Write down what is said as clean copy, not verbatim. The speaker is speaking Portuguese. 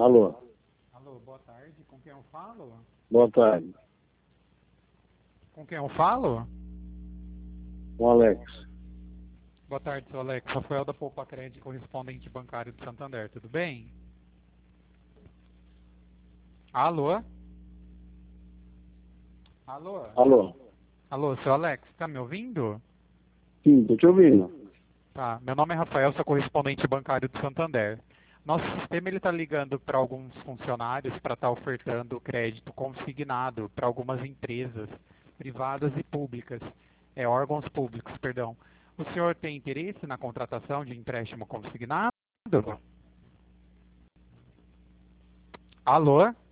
Alô, Alô, boa tarde. Com quem eu falo? boa tarde. Com quem eu falo? O Alex. Boa tarde, seu Alex. Rafael da Poupa Crédito, correspondente bancário do Santander. Tudo bem? Alô? Alô? Alô, Alô, seu Alex, tá me ouvindo? sim, tô te ouvindo. Tá, meu nome é Rafael, sou correspondente bancário do Santander. Nosso sistema ele está ligando para alguns funcionários para estar ofertando crédito consignado para algumas empresas privadas e públicas, órgãos públicos, perdão. O senhor tem interesse na contratação de empréstimo consignado? Alô?